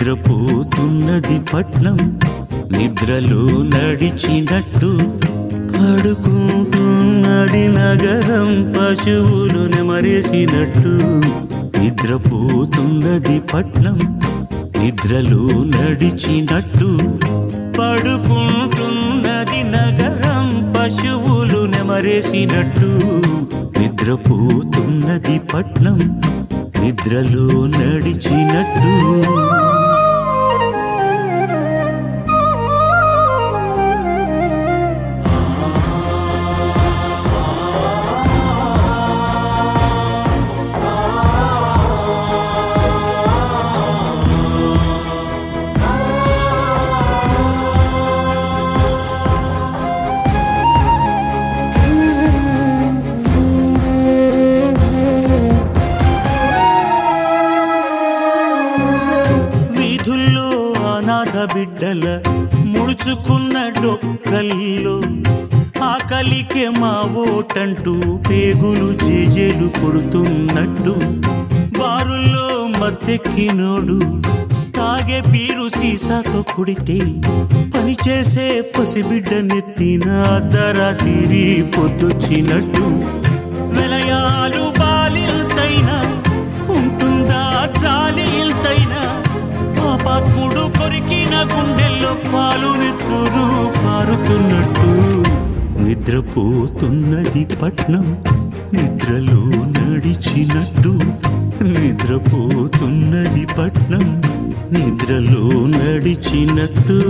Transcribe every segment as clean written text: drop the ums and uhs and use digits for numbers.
నిద్రపోతున్నది పట్నం, నిద్రలో నడిచినట్టు పడుకుంటున్నది నగరం, పశువులు నెమరేసినట్టు. నిద్రపోతున్నది పట్నం, నిద్రలో నడిచినట్టు పడుకుంటున్నది నగరం, పశువులు నెమరేసినట్టు. నిద్రపోతున్నది పట్నం, నిద్రలో నడిచినట్టు. వీధుల్లో అనాథ బిడ్డల ముడుచుకున్న డొక్కల్లో ఆకలికే మా ఓటంటూ పేగులు జేజేలు కొడుతున్నట్టు. బారుల్లో మత్తెక్కినోడు తాగే బీరు సీసాతో కుడితే పనిచేసే పసిబిడ్డ నెత్తిన అర్ధరాత్రి పొద్దుచ్చినట్టు. వెలయాలు బాలిల్తైనా ఉంటుందా జాలిల్తైనా, పాపాత్ముడు కొరికిన గుండెల్లో పాలు నెత్తురు పారుతున్నట్టు. నిద్రపోతున్నది పట్నం, నిద్రలో నడిచినట్టు. నిద్రపోతున్నది పట్నం, నిద్రలో నడిచినట్టు.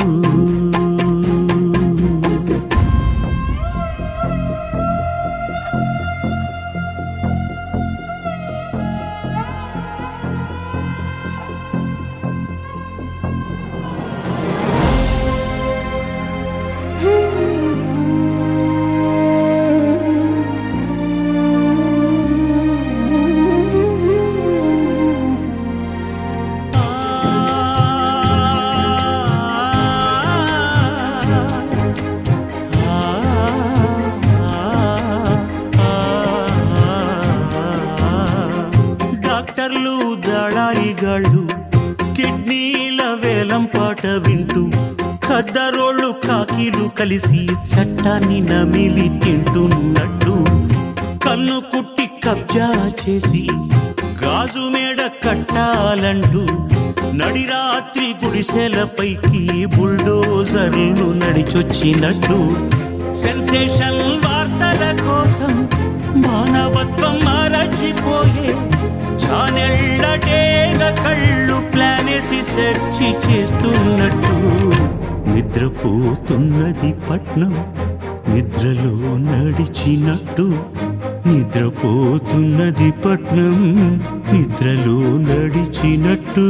డాక్టర్లు దళారిగాళ్ళు కిడ్నీల వేలం పాట వింటూ, ఖద్దరోళ్ళు కాకిలు కలిసి చట్టాన్ని నమిలి తింటున్నట్టు. కన్ను కుట్టి కబ్జా చేసి గాజు మేడ కట్టాలంటూ నడిరాత్రి గుడిసెలపైకి బుల్డోజర్లు నడిచొచ్చినట్టు. సెన్సేషన్ వార్తల కోసం మానవత్వం మరచిపోయే ఛానెళ్ల డేగ కళ్ళు ప్లానేసి సెర్చి చేస్తున్నట్టు. నిద్రపోతున్నది పట్నం, నిద్రలో నడిచినట్టు. నిద్రపోతున్నది పట్నం, నిద్రలో నడిచినట్టు.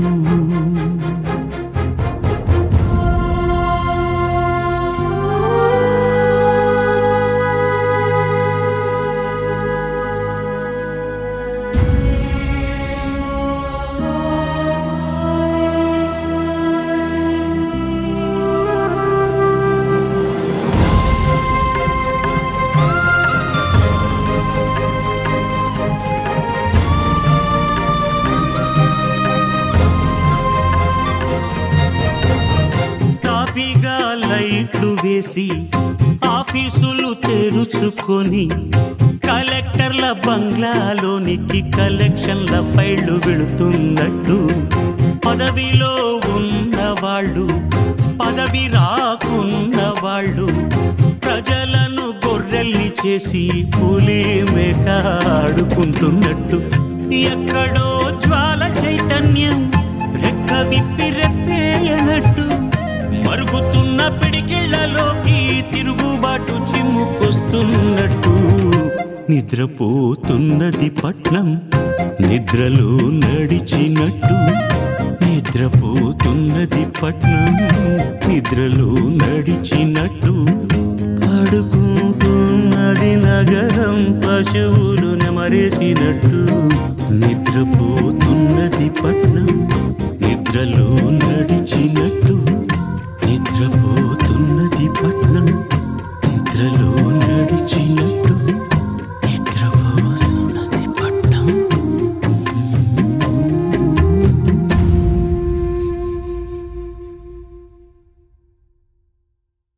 లైట్లు వేసి ఆఫీసులు తెరుచుకొని కలెక్టర్ల బంగ్లాలోనికి కలెక్షన్ల ఫైళ్లు వెళుతున్నట్టు. పదవిలో ఉన్నవాళ్ళు పదవి రాకున్న వాళ్ళు ప్రజలను గొర్రెల్ని చేసి పులి మేక ఆడుకుంటున్నట్టు. ఎక్కడో జ్వాల చైతన్యం రెక్క విప్పి రెప్పేయనట్టు. మరుగుతున్న పిడికిళ్లలోకి తిరుగుబాటు చిమ్ముకొస్తున్నట్టు. నిద్రపోతున్నది పట్నం, నిద్రలో నడిచినట్టు. నిద్రపోతున్నది పట్నం, నిద్రలో నడిచినట్టు. పడుకుంటున్నది నగరం, పశువులు నెమరేసినట్టు. నిద్రపోతున్నది పట్నం, నిద్రలో నడిచినట్టు. నిద్రపోతున్నది పట్నం, నిద్రలో నడిచినట్టు.